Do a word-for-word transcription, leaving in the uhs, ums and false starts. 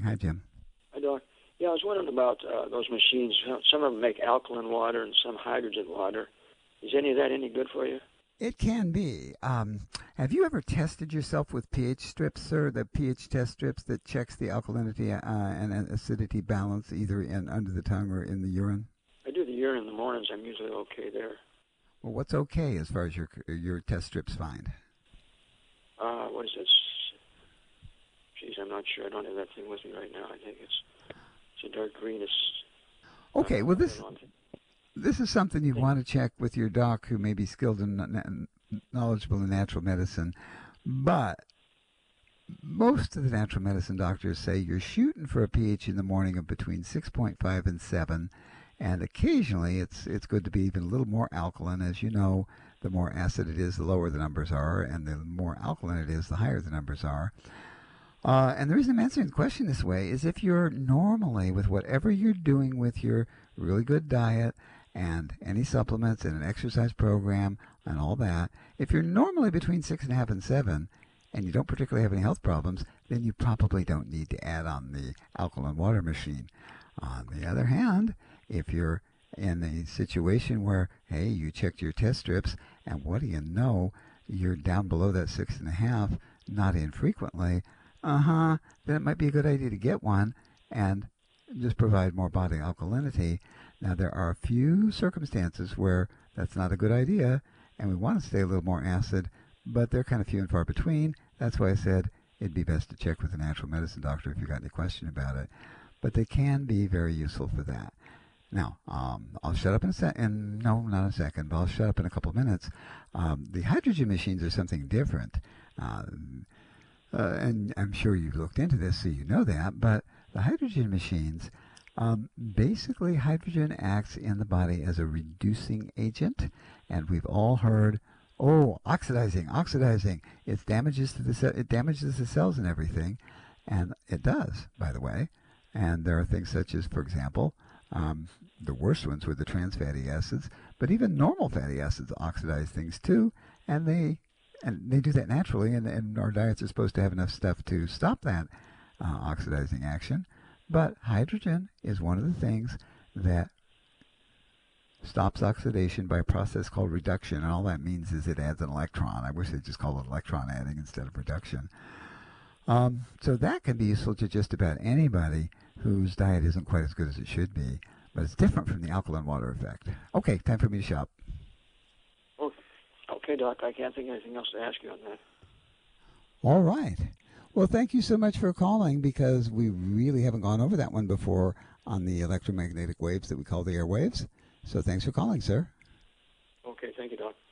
Hi, Jim. Hi, Doc. Yeah, I was wondering about uh, those machines. Some of them make alkaline water and some hydrogen water. Is any of that any good for you? It can be. Um, have you ever tested yourself with pH strips, sir? The pH test strips that checks the alkalinity uh, and acidity balance either in under the tongue or in the urine? I do the urine in the mornings. I'm usually okay there. Well, what's okay as far as your your test strips find? Uh, what is this? Geez, I'm not sure. I don't have that thing with me right now. I think it's it's a dark greenish. Okay, Uh, well this know. this is something you want to check with your doc, who may be skilled and knowledgeable in natural medicine. But most of the natural medicine doctors say you're shooting for a pH in the morning of between six point five and seven, and occasionally it's it's good to be even a little more alkaline. As you know, the more acid it is, the lower the numbers are, and the more alkaline it is, the higher the numbers are. Uh, and the reason I'm answering the question this way is if you're normally, with whatever you're doing with your really good diet and any supplements and an exercise program and all that, if you're normally between six and a half and seven, and you don't particularly have any health problems, then you probably don't need to add on the alkaline water machine. On the other hand, if you're in a situation where, hey, you checked your test strips, and what do you know, you're down below that six and a half, not infrequently, uh-huh, then it might be a good idea to get one and just provide more body alkalinity. Now, there are a few circumstances where that's not a good idea, and we want to stay a little more acid, but they're kind of few and far between. That's why I said it'd be best to check with a natural medicine doctor if you got any question about it. But they can be very useful for that. Now, um, I'll shut up in a second. No, not a second, but I'll shut up in a couple of minutes. Um, the hydrogen machines are something different. Uh, uh, and I'm sure you've looked into this, so you know that. But the hydrogen machines, um, basically, hydrogen acts in the body as a reducing agent. And we've all heard, oh, oxidizing, oxidizing. It damages to the ce- it damages the cells and everything, and it does, by the way. And there are things such as, for example, um, the worst ones were the trans fatty acids, but even normal fatty acids oxidize things too, and they and they do that naturally. And, and our diets are supposed to have enough stuff to stop that uh, oxidizing action. But hydrogen is one of the things that stops oxidation by a process called reduction, and all that means is it adds an electron. I wish they just called it electron adding instead of reduction. Um, so that can be useful to just about anybody whose diet isn't quite as good as it should be, but it's different from the alkaline water effect. Okay, time for me to shop. Oh, okay, Doc. I can't think of anything else to ask you on that. All right. Well, thank you so much for calling, because we really haven't gone over that one before on the electromagnetic waves that we call the airwaves. So thanks for calling, sir. Okay, thank you, Doc.